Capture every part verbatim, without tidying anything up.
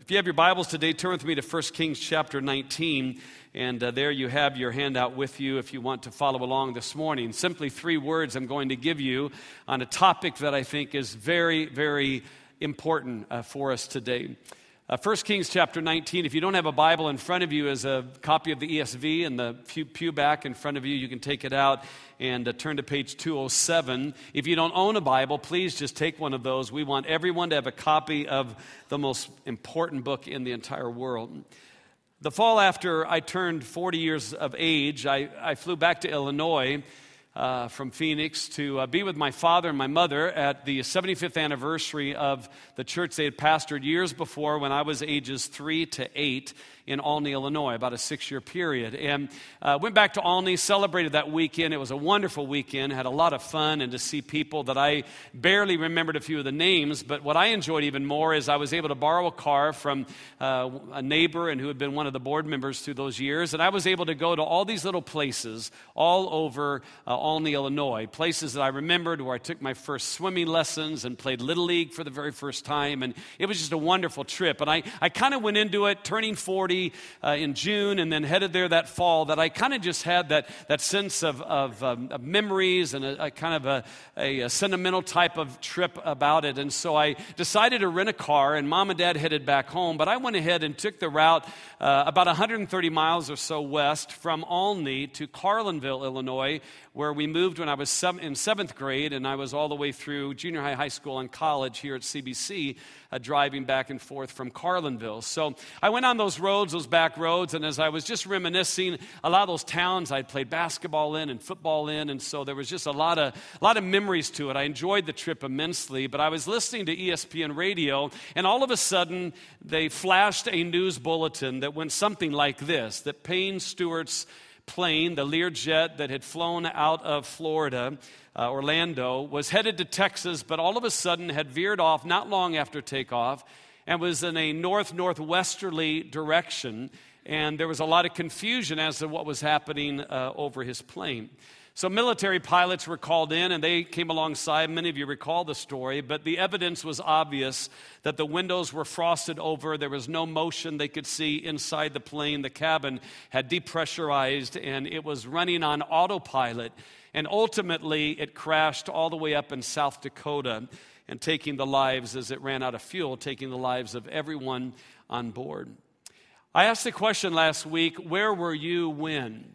If you have your Bibles today, turn with me to First Kings chapter nineteen, and uh, there you have your handout with you if you want to follow along this morning. Simply three words I'm going to give you on a topic that I think is very, very important uh, for us today. Uh, First Kings chapter nineteen, if you don't have a Bible in front of you, is a copy of the E S V in the pew, pew back in front of you. You can take it out and uh, turn to page two oh seven. If you don't own a Bible, please just take one of those. We want everyone to have a copy of the most important book in the entire world. The fall after I turned forty years of age, I, I flew back to Illinois uh, from Phoenix to uh, be with my father and my mother at the seventy-fifth anniversary of the church they had pastored years before when I was ages three to eight in Olney, Illinois, about a six-year period. And uh, went back to Olney, celebrated that weekend. It was a wonderful weekend, had a lot of fun, and to see people that I barely remembered a few of the names. But what I enjoyed even more is I was able to borrow a car from uh, a neighbor and who had been one of the board members through those years. And I was able to go to all these little places all over uh, Olney, Illinois, places that I remembered where I took my first swimming lessons and played Little League for the very first time. And it was just a wonderful trip. And I, I kind of went into it turning forty Uh, in June and then headed there that fall, that I kind of just had that that sense of, of, um, of memories and a, a kind of a, a, a sentimental type of trip about it. And so I decided to rent a car, and Mom and Dad headed back home. But I went ahead and took the route uh, about one hundred thirty miles or so west from Olney to Carlinville, Illinois, where we moved when I was seven, in seventh grade, and I was all the way through junior high, high school, and college here at C B C, uh, driving back and forth from Carlinville. So I went on those roads, those back roads, and as I was just reminiscing, a lot of those towns I'd played basketball in and football in, and so there was just a lot of a lot of memories to it. I enjoyed the trip immensely, but I was listening to E S P N radio, and all of a sudden, they flashed a news bulletin that went something like this, that Payne Stewart's plane, the Learjet that had flown out of Florida, uh, Orlando, was headed to Texas, but all of a sudden had veered off not long after takeoff and was in a north-northwesterly direction, and there was a lot of confusion as to what was happening uh, over his plane. So military pilots were called in, and they came alongside. Many of you recall the story, but the evidence was obvious that the windows were frosted over. There was no motion they could see inside the plane. The cabin had depressurized, and it was running on autopilot. And ultimately, it crashed all the way up in South Dakota, and taking the lives, as it ran out of fuel, taking the lives of everyone on board. I asked the question last week, where were you when?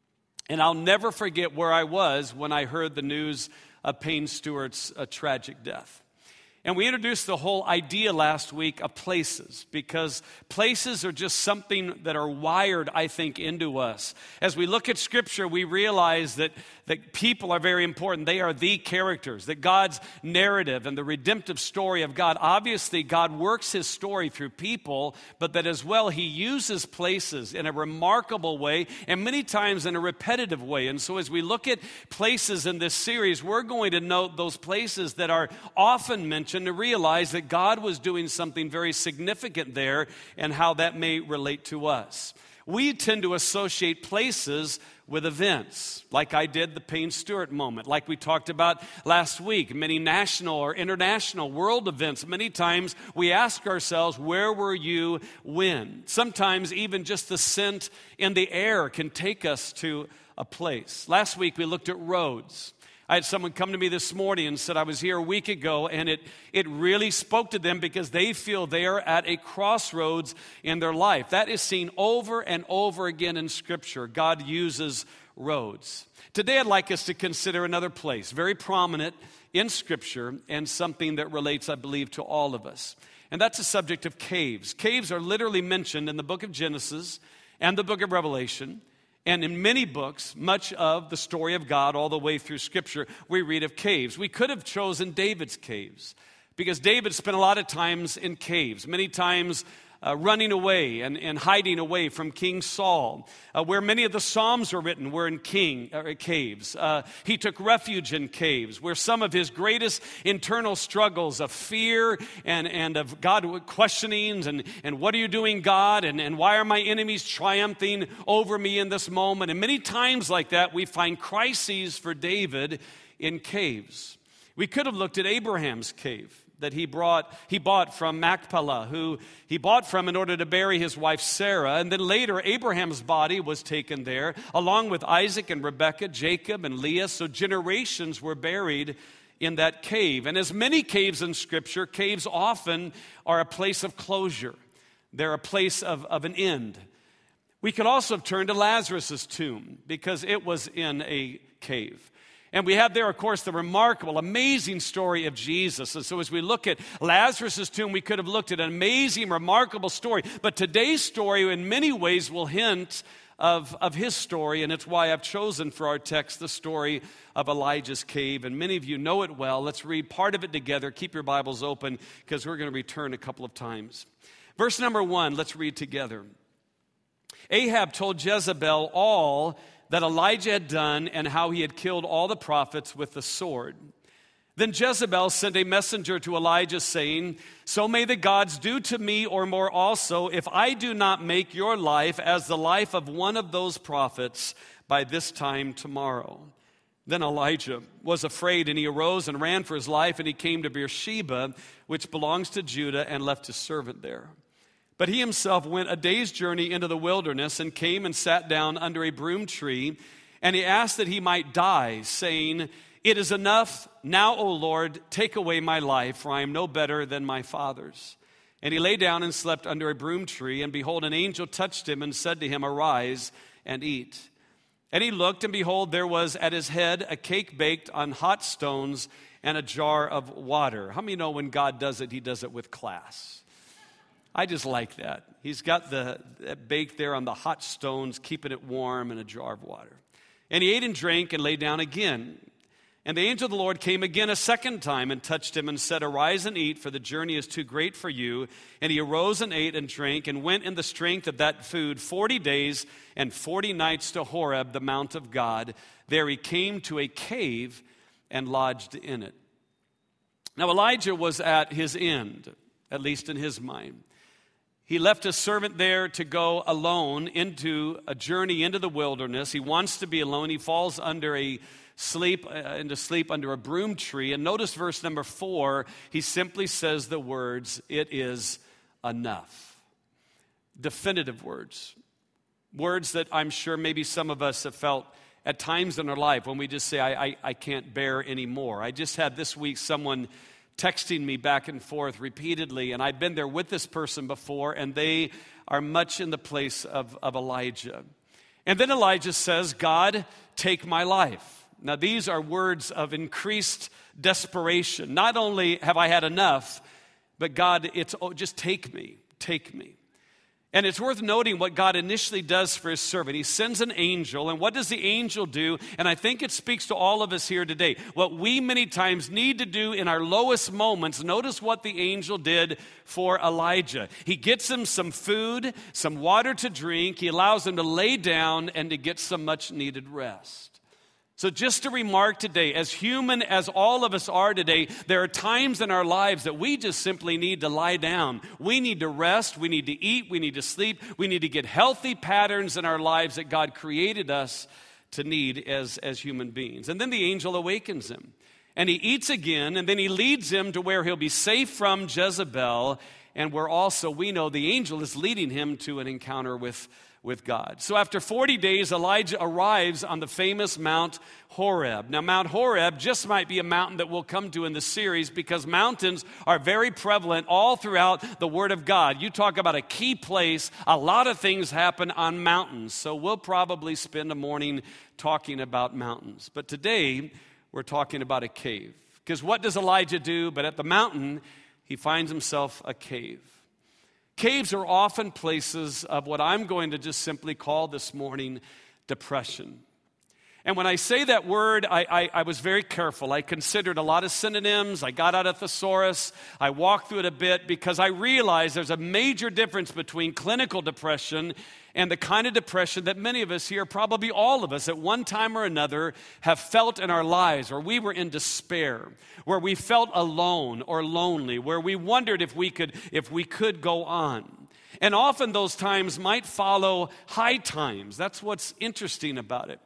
And I'll never forget where I was when I heard the news of Payne Stewart's uh, tragic death. And we introduced the whole idea last week of places, because places are just something that are wired, I think, into us. As we look at Scripture, we realize that, that people are very important. They are the characters, that God's narrative and the redemptive story of God, obviously God works His story through people, but that as well He uses places in a remarkable way and many times in a repetitive way. And so as we look at places in this series, we're going to note those places that are often mentioned, to realize that God was doing something very significant there and how that may relate to us. We tend to associate places with events, like I did the Payne Stewart moment, like we talked about last week, many national or international world events. Many times we ask ourselves, where were you when? Sometimes even just the scent in the air can take us to a place. Last week we looked at roads. I had someone come to me this morning and said, I was here a week ago, and it, it really spoke to them because they feel they are at a crossroads in their life. That is seen over and over again in Scripture. God uses roads. Today I'd like us to consider another place, very prominent in Scripture, and something that relates, I believe, to all of us. And that's the subject of caves. Caves are literally mentioned in the book of Genesis and the book of Revelation. And in many books, much of the story of God, all the way through Scripture, we read of caves. We could have chosen David's caves, because David spent a lot of times in caves, many times uh, running away and, and hiding away from King Saul. Uh, where many of the Psalms were written were in king uh, caves. Uh, he took refuge in caves, where some of his greatest internal struggles of fear and, and of God questionings and, and what are you doing, God? And, and why are my enemies triumphing over me in this moment? And many times like that, we find crises for David in caves. We could have looked at Abraham's cave. that he brought, he bought from Machpelah, who he bought from in order to bury his wife Sarah. And then later, Abraham's body was taken there, along with Isaac and Rebekah, Jacob and Leah. So generations were buried in that cave. And as many caves in Scripture, caves often are a place of closure. They're a place of, of an end. We could also turn to Lazarus' tomb, because it was in a cave. And we have there, of course, the remarkable, amazing story of Jesus. And so as we look at Lazarus' tomb, we could have looked at an amazing, remarkable story. But today's story, in many ways, will hint of, of his story. And it's why I've chosen for our text the story of Elijah's cave. And many of you know it well. Let's read part of it together. Keep your Bibles open, because we're going to return a couple of times. Verse number one, let's read together. Ahab told Jezebel all that Elijah had done and how he had killed all the prophets with the sword. Then Jezebel sent a messenger to Elijah saying, "So may the gods do to me or more also, if I do not make your life as the life of one of those prophets by this time tomorrow." Then Elijah was afraid, and he arose and ran for his life, and he came to Beersheba, which belongs to Judah, and left his servant there. But he himself went a day's journey into the wilderness and came and sat down under a broom tree, and he asked that he might die, saying, "It is enough. Now, O Lord, take away my life, for I am no better than my fathers." And he lay down and slept under a broom tree, and behold, an angel touched him and said to him, "Arise and eat." And he looked, and behold, there was at his head a cake baked on hot stones and a jar of water. How many know when God does it, he does it with class? I just like that. He's got the baked there on the hot stones, keeping it warm, in a jar of water. And he ate and drank and lay down again. And the angel of the Lord came again a second time and touched him and said, "Arise and eat, for the journey is too great for you." And he arose and ate and drank and went in the strength of that food forty days and forty nights to Horeb, the mount of God. There he came to a cave and lodged in it. Now Elijah was at his end, at least in his mind. He left his servant there to go alone into a journey into the wilderness. He wants to be alone. He falls under a sleep, uh, into sleep under a broom tree. And notice verse number four. He simply says the words, "It is enough." Definitive words. Words that I'm sure maybe some of us have felt at times in our life when we just say, I, I, I can't bear anymore. I just had this week someone texting me back and forth repeatedly, and I've been there with this person before, and they are much in the place of, of Elijah. And then Elijah says, "God, take my life." Now these are words of increased desperation. Not only have I had enough, but God, it's oh, just take me, take me. And it's worth noting what God initially does for his servant. He sends an angel, and what does the angel do? And I think it speaks to all of us here today. What we many times need to do in our lowest moments, notice what the angel did for Elijah. He gets him some food, some water to drink. He allows him to lay down and to get some much needed rest. So just to remark today, as human as all of us are today, there are times in our lives that we just simply need to lie down. We need to rest, we need to eat, we need to sleep, we need to get healthy patterns in our lives that God created us to need as, as human beings. And then the angel awakens him, and he eats again, and then he leads him to where he'll be safe from Jezebel, and where also we know the angel is leading him to an encounter with with God. So after forty days, Elijah arrives on the famous Mount Horeb. Now, Mount Horeb just might be a mountain that we'll come to in the series, because mountains are very prevalent all throughout the Word of God. You talk about a key place, a lot of things happen on mountains. So we'll probably spend a morning talking about mountains. But today, we're talking about a cave. Because what does Elijah do? But at the mountain, he finds himself a cave. Caves are often places of what I'm going to just simply call this morning depression. And when I say that word, I, I, I was very careful. I considered a lot of synonyms. I got out a thesaurus. I walked through it a bit, because I realized there's a major difference between clinical depression and the kind of depression that many of us here, probably all of us at one time or another, have felt in our lives, where we were in despair, where we felt alone or lonely, where we wondered if we could, if we could go on. And often those times might follow high times. That's what's interesting about it.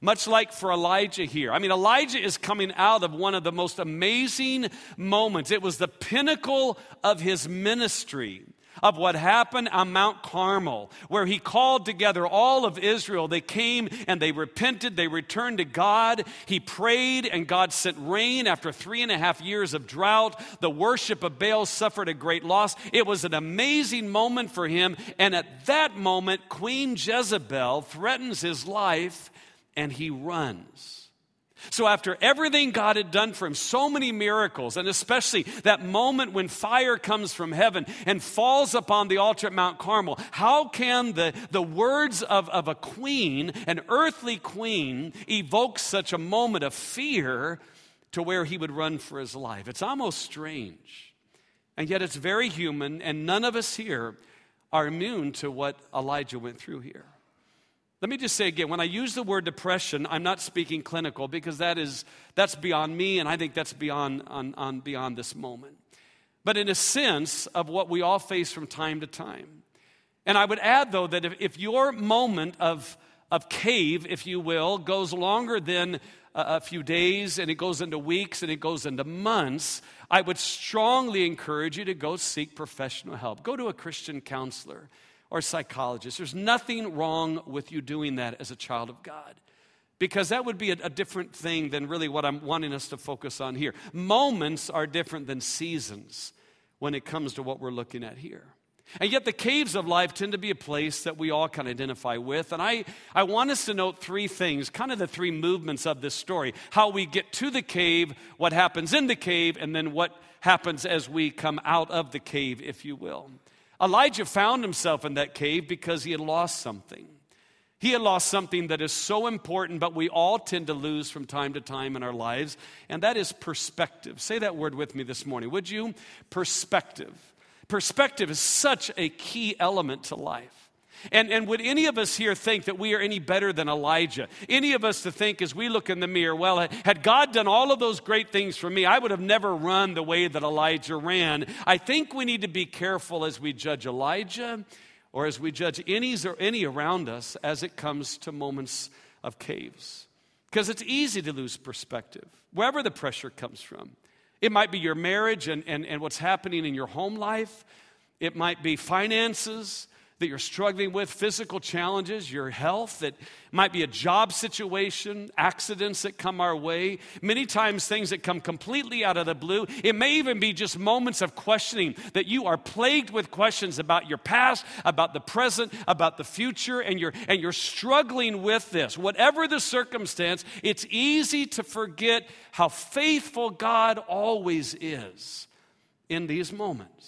much like for Elijah here. I mean, Elijah is coming out of one of the most amazing moments. It was the pinnacle of his ministry, of what happened on Mount Carmel, where he called together all of Israel. They came and they repented. They returned to God. He prayed, and God sent rain after three and a half years of drought. The worship of Baal suffered a great loss. It was an amazing moment for him. And at that moment, Queen Jezebel threatens his life, and he runs. So after everything God had done for him, so many miracles, and especially that moment when fire comes from heaven and falls upon the altar at Mount Carmel, how can the, the words of, of a queen, an earthly queen, evoke such a moment of fear to where he would run for his life? It's almost strange. And yet it's very human, and none of us here are immune to what Elijah went through here. Let me just say again, when I use the word depression, I'm not speaking clinical, because that is, that's beyond me, and I think that's beyond, on, on, beyond this moment. But in a sense of what we all face from time to time. And I would add, though, that if, if your moment of, of cave, if you will, goes longer than a, a few days, and it goes into weeks, and it goes into months, I would strongly encourage you to go seek professional help. Go to a Christian counselor or psychologist. There's nothing wrong with you doing that as a child of God, because that would be a, a different thing than really what I'm wanting us to focus on here. Moments are different than seasons when it comes to what we're looking at here. And yet the caves of life tend to be a place that we all can identify with. And I, I want us to note three things, kind of the three movements of this story. How we get to the cave, what happens in the cave, and then what happens as we come out of the cave, if you will. Elijah found himself in that cave because he had lost something. He had lost something that is so important, but we all tend to lose from time to time in our lives, and that is perspective. Say that word with me this morning, would you? Perspective. Perspective is such a key element to life. And, and would any of us here think that we are any better than Elijah? Any of us to think as we look in the mirror, well, had God done all of those great things for me, I would have never run the way that Elijah ran. I think we need to be careful as we judge Elijah or as we judge any or any around us as it comes to moments of caves. Because it's easy to lose perspective, wherever the pressure comes from. It might be your marriage and, and, and what's happening in your home life. It might be finances that you're struggling with, physical challenges, your health, that might be a job situation, accidents that come our way, many times things that come completely out of the blue. It may even be just moments of questioning, that you are plagued with questions about your past, about the present, about the future, and you're, and you're struggling with this. Whatever the circumstance, it's easy to forget how faithful God always is in these moments.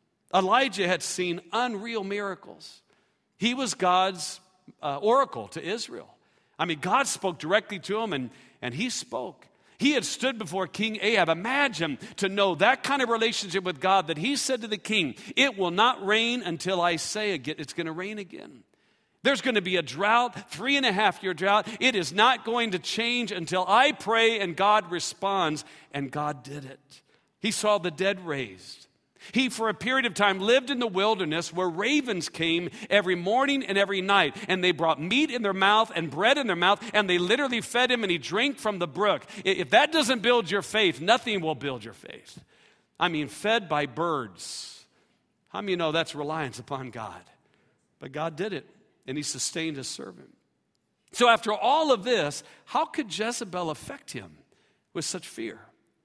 Elijah had seen unreal miracles. He was God's uh, oracle to Israel. I mean, God spoke directly to him, and, and he spoke. He had stood before King Ahab. Imagine to know that kind of relationship with God, that he said to the king, it will not rain until I say again, it's going to rain again. There's going to be a drought, three and a half year drought. It is not going to change until I pray and God responds. And God did it. He saw the dead raised. He, for a period of time, lived in the wilderness where ravens came every morning and every night. And they brought meat in their mouth and bread in their mouth. And they literally fed him, and he drank from the brook. If that doesn't build your faith, nothing will build your faith. I mean, fed by birds. How many of you know that's reliance upon God? But God did it, and he sustained his servant. So after all of this, how could Jezebel affect him with such fear?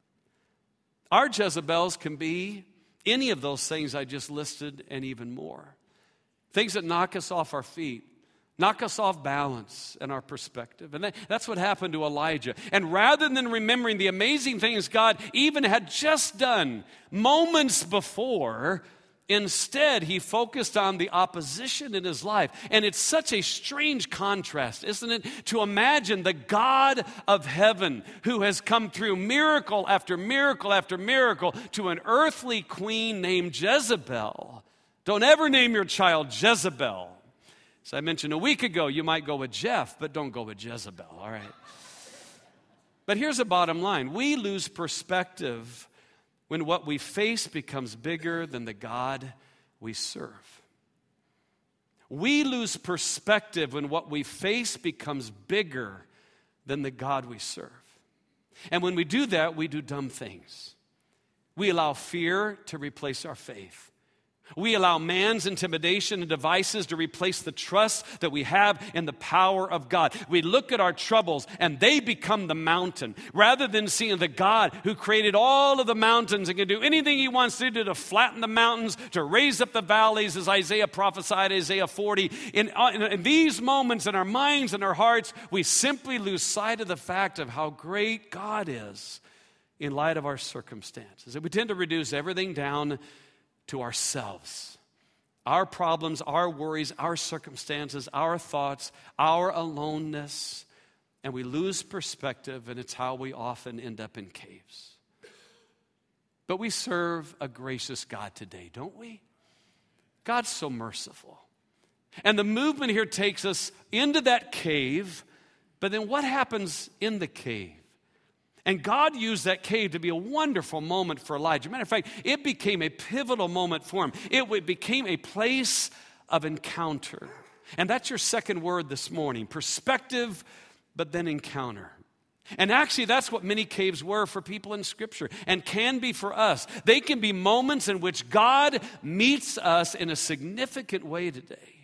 Our Jezebels can be any of those things I just listed and even more. Things that knock us off our feet, knock us off balance and our perspective. And that, that's what happened to Elijah. And rather than remembering the amazing things God even had just done moments before, instead, he focused on the opposition in his life. And it's such a strange contrast, isn't it? To imagine the God of heaven who has come through miracle after miracle after miracle to an earthly queen named Jezebel. Don't ever name your child Jezebel. As I mentioned a week ago, you might go with Jeff, but don't go with Jezebel, all right? But here's the bottom line. We lose perspective when what we face becomes bigger than the God we serve. We lose perspective when what we face becomes bigger than the God we serve. And when we do that, we do dumb things. We allow fear to replace our faith. We allow man's intimidation and devices to replace the trust that we have in the power of God. We look at our troubles and they become the mountain, rather than seeing the God who created all of the mountains and can do anything he wants to do to flatten the mountains, to raise up the valleys, as Isaiah prophesied, Isaiah forty. In, in, in these moments in our minds and our hearts, we simply lose sight of the fact of how great God is in light of our circumstances. And we tend to reduce everything down to ourselves, our problems, our worries, our circumstances, our thoughts, our aloneness, and we lose perspective, and it's how we often end up in caves. But we serve a gracious God today, don't we? God's so merciful. And the movement here takes us into that cave, but then what happens in the cave? And God used that cave to be a wonderful moment for Elijah. Matter of fact, it became a pivotal moment for him. It became a place of encounter. And that's your second word this morning, perspective, but then encounter. And actually, that's what many caves were for people in Scripture and can be for us. They can be moments in which God meets us in a significant way today.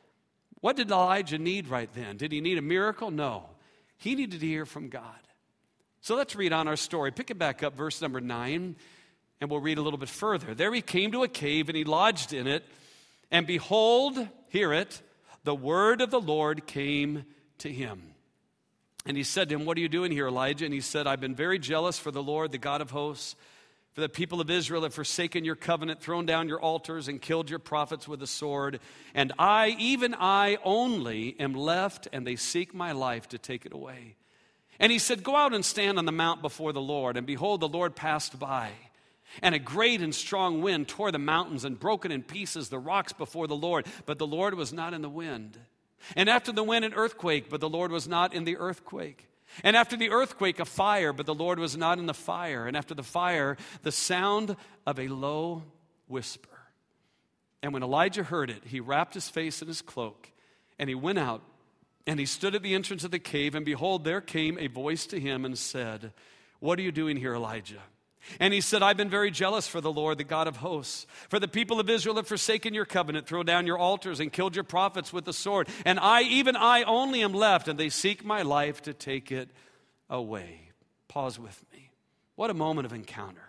What did Elijah need right then? Did he need a miracle? No. He needed to hear from God. So let's read on our story. Pick it back up, verse number nine, and we'll read a little bit further. There he came to a cave, and he lodged in it. And behold, hear it, the word of the Lord came to him. And he said to him, what are you doing here, Elijah? And he said, I've been very jealous for the Lord, the God of hosts. For the people of Israel have forsaken your covenant, thrown down your altars, and killed your prophets with the sword. And I, even I only, am left, and they seek my life to take it away. And he said, go out and stand on the mount before the Lord. And behold, the Lord passed by. And a great and strong wind tore the mountains and broke in pieces the rocks before the Lord. But the Lord was not in the wind. And after the wind, an earthquake, but the Lord was not in the earthquake. And after the earthquake, a fire, but the Lord was not in the fire. And after the fire, the sound of a low whisper. And when Elijah heard it, he wrapped his face in his cloak, and he went out. And he stood at the entrance of the cave, and behold, there came a voice to him and said, what are you doing here, Elijah? And he said, I've been very jealous for the Lord, the God of hosts. For the people of Israel have forsaken your covenant, thrown down your altars, and killed your prophets with the sword. And I, even I only am left, and they seek my life to take it away. Pause with me. What a moment of encounter.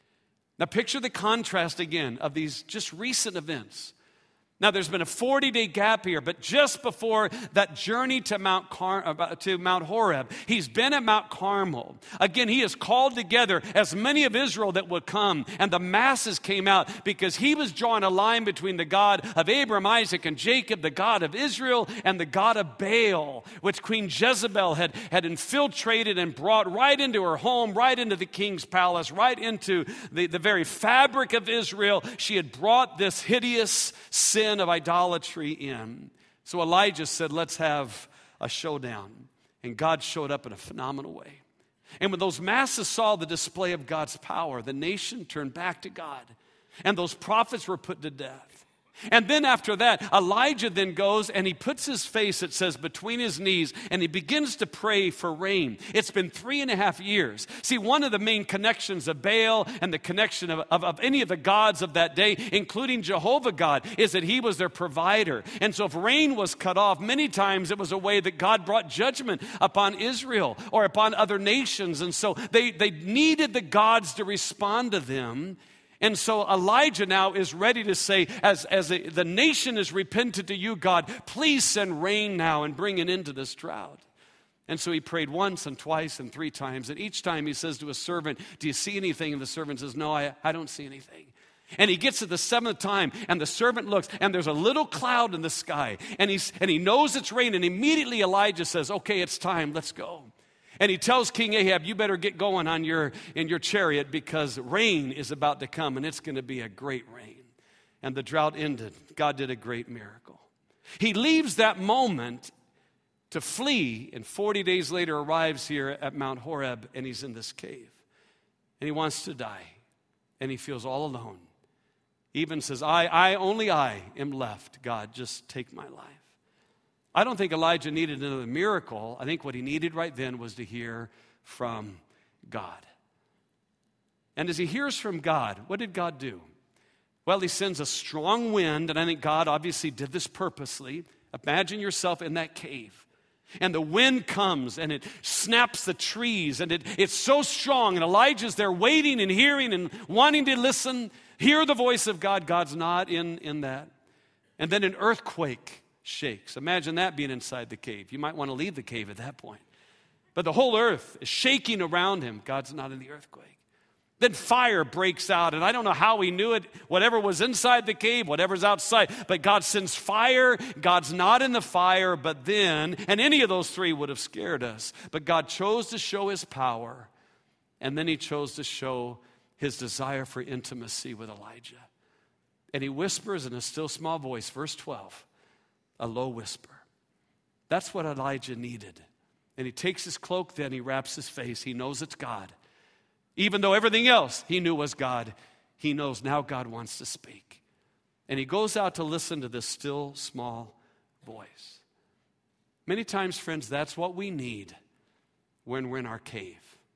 Now picture the contrast again of these just recent events. Now, there's been a forty-day gap here, but just before that journey to Mount Car- to Mount Horeb, he's been at Mount Carmel. Again, he has called together as many of Israel that would come, and the masses came out because he was drawing a line between the God of Abraham, Isaac, and Jacob, the God of Israel, and the God of Baal, which Queen Jezebel had, had infiltrated and brought right into her home, right into the king's palace, right into the, the very fabric of Israel. She had brought this hideous sin of idolatry in. So Elijah said, let's have a showdown. And God showed up in a phenomenal way. And when those masses saw the display of God's power, the nation turned back to God. And those prophets were put to death. And then after that, Elijah then goes and he puts his face, it says, between his knees, and he begins to pray for rain. It's been three and a half years. See, one of the main connections of Baal and the connection of, of, of any of the gods of that day, including Jehovah God, is that he was their provider. And so if rain was cut off, many times it was a way that God brought judgment upon Israel or upon other nations. And so they, they needed the gods to respond to them. And so Elijah now is ready to say, as, as a, the nation is repentant to you, God, please send rain now and bring an end to this drought. And so he prayed once and twice and three times. And each time he says to a servant, do you see anything? And the servant says, no, I, I don't see anything. And he gets to the seventh time, and the servant looks, and there's a little cloud in the sky. And, he's, and he knows it's rain, and immediately Elijah says, okay, it's time, let's go. And he tells King Ahab, you better get going on your in your chariot because rain is about to come and it's going to be a great rain. And the drought ended. God did a great miracle. He leaves that moment to flee, and forty days later arrives here at Mount Horeb, and he's in this cave. And he wants to die, and he feels all alone. He even says, I, I, only I am left. God, just take my life. I don't think Elijah needed another miracle. I think what he needed right then was to hear from God. And as he hears from God, what did God do? Well, he sends a strong wind, and I think God obviously did this purposely. Imagine yourself in that cave. And the wind comes and it snaps the trees, and it, it's so strong. And Elijah's there waiting and hearing and wanting to listen, hear the voice of God. God's not in, in that. And then an earthquake shakes. Imagine that being inside the cave. You might want to leave the cave at that point. But the whole earth is shaking around him. God's not in the earthquake. Then fire breaks out, and I don't know how he knew it. Whatever was inside the cave, whatever's outside. But God sends fire. God's not in the fire, but then, and any of those three would have scared us. But God chose to show his power, and then he chose to show his desire for intimacy with Elijah. And he whispers in a still small voice, verse twelve, a low whisper. That's what Elijah needed. And he takes his cloak, then he wraps his face. He knows it's God. Even though everything else he knew was God, he knows now God wants to speak. And he goes out to listen to this still small voice. Many times, friends, that's what we need when we're in our cave.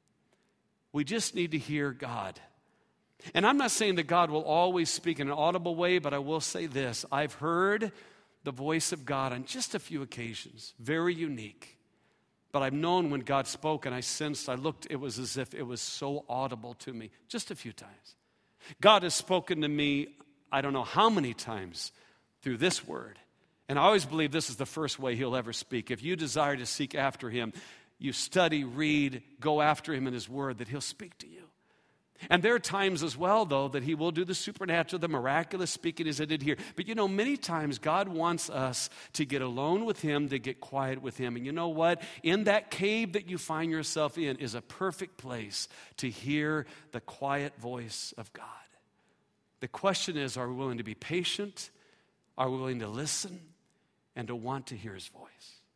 We just need to hear God. And I'm not saying that God will always speak in an audible way, but I will say this. I've heard the voice of God on just a few occasions, very unique. But I've known when God spoke, and I sensed, I looked, it was as if it was so audible to me, just a few times. God has spoken to me, I don't know how many times, through this word. And I always believe this is the first way he'll ever speak. If you desire to seek after him, you study, read, go after him in his word, that he'll speak to you. And there are times as well, though, that he will do the supernatural, the miraculous speaking as I did here. But you know, many times God wants us to get alone with him, to get quiet with him. And you know what? In that cave that you find yourself in is a perfect place to hear the quiet voice of God. The question is, are we willing to be patient? Are we willing to listen and to want to hear his voice?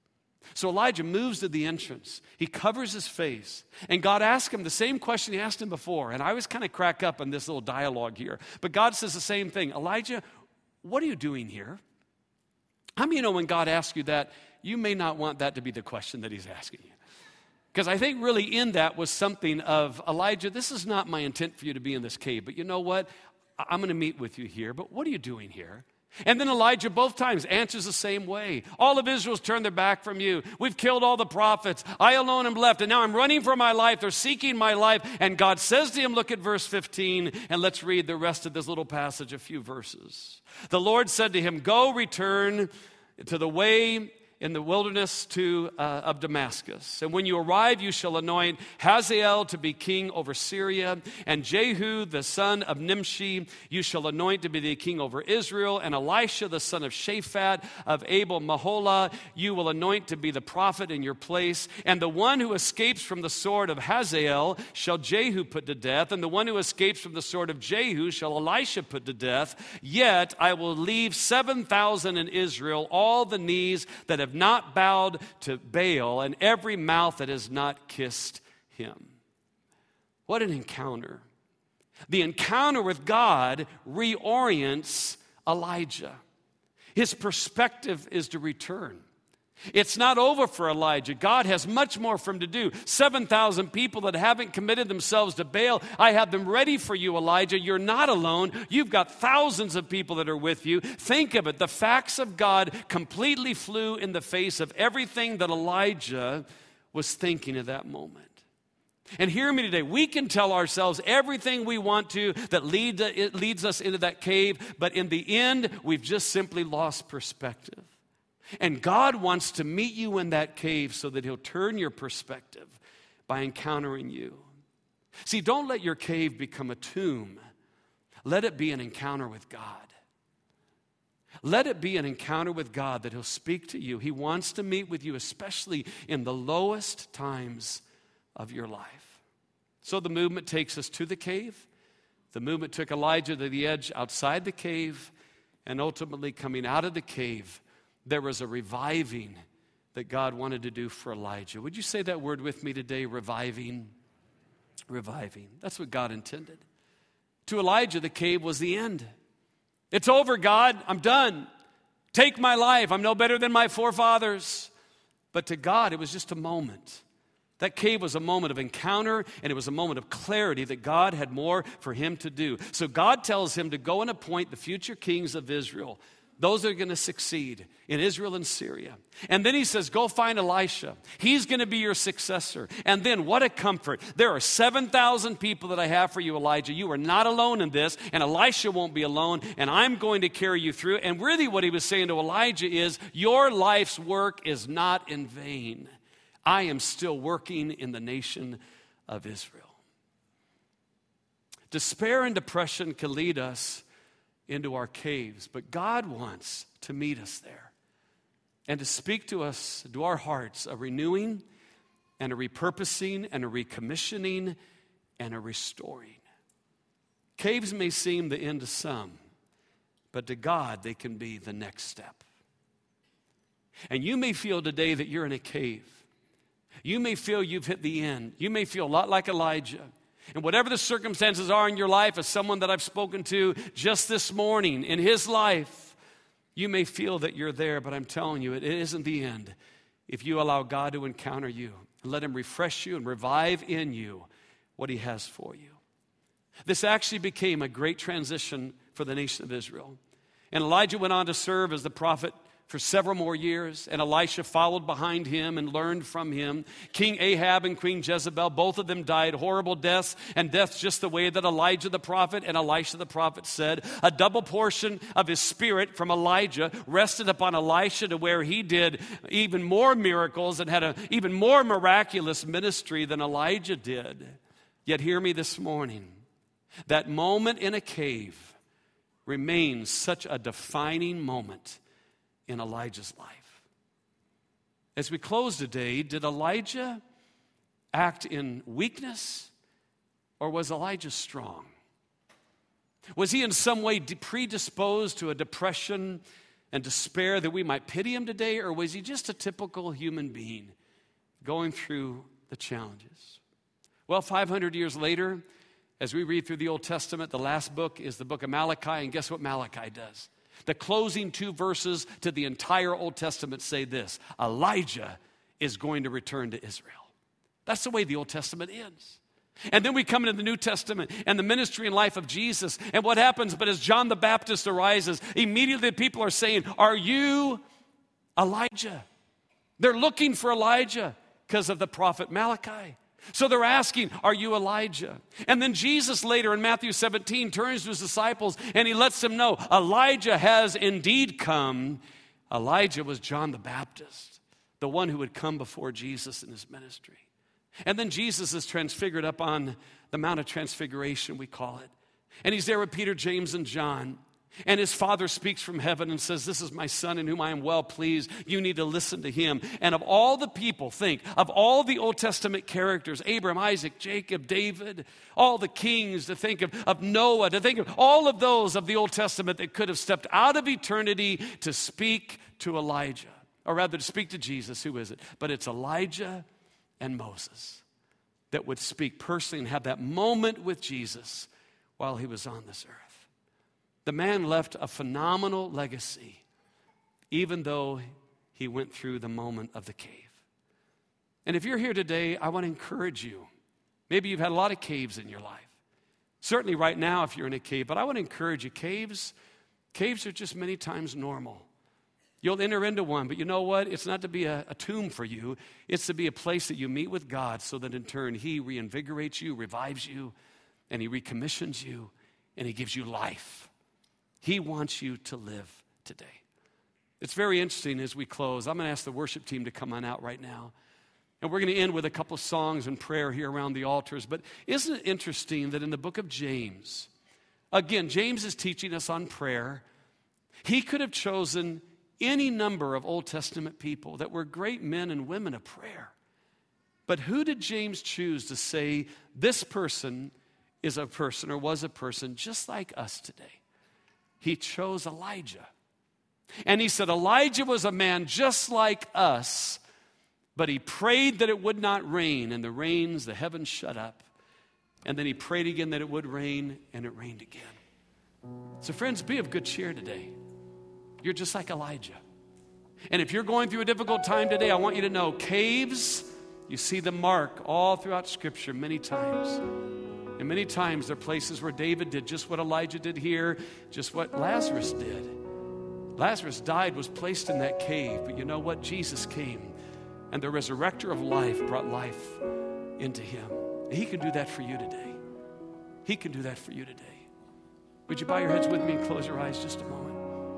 So Elijah moves to the entrance. He covers his face. And God asks him the same question he asked him before. And I always kind of crack up on this little dialogue here. But God says the same thing. Elijah, what are you doing here? How many of you know when God asks you that, you may not want that to be the question that he's asking you? Because I think really in that was something of, Elijah, this is not my intent for you to be in this cave. But you know what? I'm going to meet with you here. But what are you doing here? And then Elijah both times answers the same way. All of Israel's turned their back from you. We've killed all the prophets. I alone am left. And now I'm running for my life. They're seeking my life. And God says to him, look at verse fifteen. And let's read the rest of this little passage, a few verses. The Lord said to him, go return to the way in the wilderness to, uh, of Damascus. And when you arrive, you shall anoint Hazael to be king over Syria, and Jehu, the son of Nimshi, you shall anoint to be the king over Israel, and Elisha, the son of Shaphat of Abel Maholah, you will anoint to be the prophet in your place. And the one who escapes from the sword of Hazael shall Jehu put to death, and the one who escapes from the sword of Jehu shall Elisha put to death. Yet I will leave seven thousand in Israel, all the knees that have not bowed to Baal, and every mouth that has not kissed him. What an encounter. The encounter with God reorients Elijah. His perspective is to return. It's not over for Elijah. God has much more for him to do. seven thousand people that haven't committed themselves to Baal, I have them ready for you, Elijah. You're not alone. You've got thousands of people that are with you. Think of it. The facts of God completely flew in the face of everything that Elijah was thinking at that moment. And hear me today, we can tell ourselves everything we want to that lead, it leads us into that cave, but in the end, we've just simply lost perspective. And God wants to meet you in that cave so that he'll turn your perspective by encountering you. See, don't let your cave become a tomb. Let it be an encounter with God. Let it be an encounter with God that he'll speak to you. He wants to meet with you, especially in the lowest times of your life. So the movement takes us to the cave. The movement took Elijah to the edge outside the cave, and ultimately coming out of the cave, there was a reviving that God wanted to do for Elijah. Would you say that word with me today? Reviving. Reviving. That's what God intended. To Elijah, the cave was the end. It's over, God. I'm done. Take my life. I'm no better than my forefathers. But to God, it was just a moment. That cave was a moment of encounter, and it was a moment of clarity that God had more for him to do. So God tells him to go and appoint the future kings of Israel, those that are going to succeed in Israel and Syria. And then he says, go find Elisha. He's going to be your successor. And then what a comfort. There are seven thousand people that I have for you, Elijah. You are not alone in this, and Elisha won't be alone, and I'm going to carry you through. And really what he was saying to Elijah is, your life's work is not in vain. I am still working in the nation of Israel. Despair and depression can lead us into our caves, but God wants to meet us there and to speak to us, to our hearts, a renewing and a repurposing and a recommissioning and a restoring. Caves may seem the end to some, but to God they can be the next step. And you may feel today that you're in a cave. You may feel you've hit the end. You may feel a lot like Elijah. And whatever the circumstances are in your life, as someone that I've spoken to just this morning in his life, you may feel that you're there, but I'm telling you, it isn't the end if you allow God to encounter you and let him refresh you and revive in you what he has for you. This actually became a great transition for the nation of Israel. And Elijah went on to serve as the prophet for several more years, and Elisha followed behind him and learned from him. King Ahab and Queen Jezebel, both of them died horrible deaths, and deaths just the way that Elijah the prophet and Elisha the prophet said. A double portion of his spirit from Elijah rested upon Elisha to where he did even more miracles and had an even more miraculous ministry than Elijah did. Yet hear me this morning. That moment in a cave remains such a defining moment in Elijah's life. As we close today, did Elijah act in weakness, or was Elijah strong? Was he in some way predisposed to a depression and despair that we might pity him today, or was he just a typical human being going through the challenges? Well, five hundred years later, as we read through the Old Testament, the last book is the book of Malachi, and guess what Malachi does? The closing two verses to the entire Old Testament say this: Elijah is going to return to Israel. That's the way the Old Testament ends. And then we come into the New Testament and the ministry and life of Jesus. And what happens? But as John the Baptist arises, immediately people are saying, are you Elijah? They're looking for Elijah because of the prophet Malachi. So they're asking, are you Elijah? And then Jesus later in Matthew seventeen turns to his disciples and he lets them know Elijah has indeed come. Elijah was John the Baptist, the one who would come before Jesus in his ministry. And then Jesus is transfigured up on the Mount of Transfiguration, we call it. And he's there with Peter, James, and John. And his father speaks from heaven and says, this is my son in whom I am well pleased. You need to listen to him. And of all the people, think, of all the Old Testament characters, Abraham, Isaac, Jacob, David, all the kings, to think of, of Noah, to think of all of those of the Old Testament that could have stepped out of eternity to speak to Elijah. Or rather, to speak to Jesus. Who is it? But it's Elijah and Moses that would speak personally and have that moment with Jesus while he was on this earth. The man left a phenomenal legacy, even though he went through the moment of the cave. And if you're here today, I want to encourage you. Maybe you've had a lot of caves in your life. Certainly right now if you're in a cave, but I want to encourage you. Caves, caves are just many times normal. You'll enter into one, but you know what? It's not to be a, a tomb for you. It's to be a place that you meet with God so that in turn he reinvigorates you, revives you, and he recommissions you, and he gives you life. He wants you to live today. It's very interesting as we close. I'm going to ask the worship team to come on out right now. And we're going to end with a couple of songs and prayer here around the altars. But isn't it interesting that in the book of James, again, James is teaching us on prayer. He could have chosen any number of Old Testament people that were great men and women of prayer. But who did James choose to say this person is a person or was a person just like us today? He chose Elijah. And he said Elijah was a man just like us, but he prayed that it would not rain, and the rains, the heavens shut up. And then he prayed again that it would rain, and it rained again. So friends, be of good cheer today. You're just like Elijah. And if you're going through a difficult time today, I want you to know caves, you see the mark all throughout Scripture many times. And many times there are places where David did just what Elijah did here, just what Lazarus did. Lazarus died, was placed in that cave. But you know what? Jesus came, and the resurrector of life brought life into him. He can do that for you today. He can do that for you today. Would you bow your heads with me and close your eyes just a moment?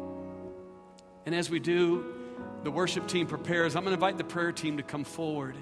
And as we do, the worship team prepares. I'm going to invite the prayer team to come forward.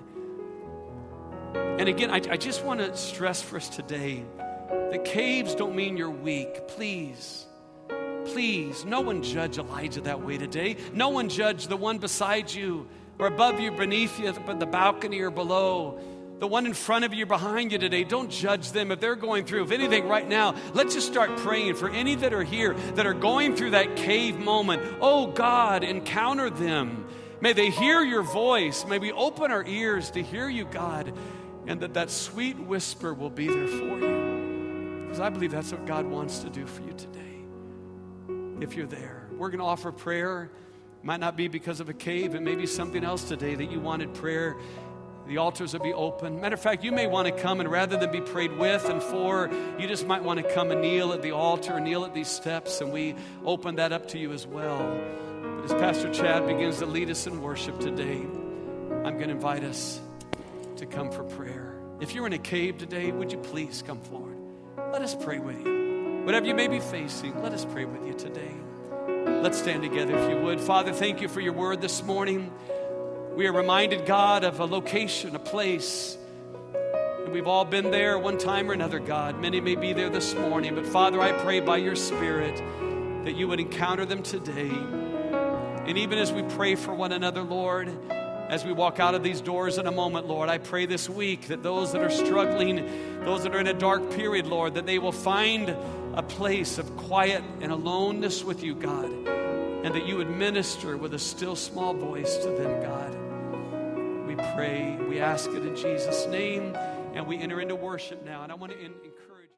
And again, I, I just want to stress for us today that caves don't mean you're weak. Please, please, no one judge Elijah that way today. No one judge the one beside you or above you, beneath you, the balcony or below. The one in front of you, behind you today, don't judge them if they're going through. If anything right now, let's just start praying for any that are here that are going through that cave moment. Oh God, encounter them. May they hear your voice. May we open our ears to hear you, God, and that that sweet whisper will be there for you. Because I believe that's what God wants to do for you today. If you're there, we're going to offer prayer. It might not be because of a cave. It may be something else today that you wanted prayer. The altars will be open. Matter of fact, you may want to come, and rather than be prayed with and for, you just might want to come and kneel at the altar, kneel at these steps, and we open that up to you as well. But as Pastor Chad begins to lead us in worship today, I'm going to invite us to come for prayer. If you're in a cave today, would you please come forward? Let us pray with you. Whatever you may be facing, let us pray with you today. Let's stand together if you would. Father, thank you for your word this morning. We are reminded, God, of a location, a place. And we've all been there one time or another, God. Many may be there this morning. But Father, I pray by your Spirit that you would encounter them today. And even as we pray for one another, Lord, as we walk out of these doors in a moment, Lord, I pray this week that those that are struggling, those that are in a dark period, Lord, that they will find a place of quiet and aloneness with you, God, and that you would minister with a still small voice to them, God. We pray, we ask it in Jesus' name, and we enter into worship now. And I want to encourage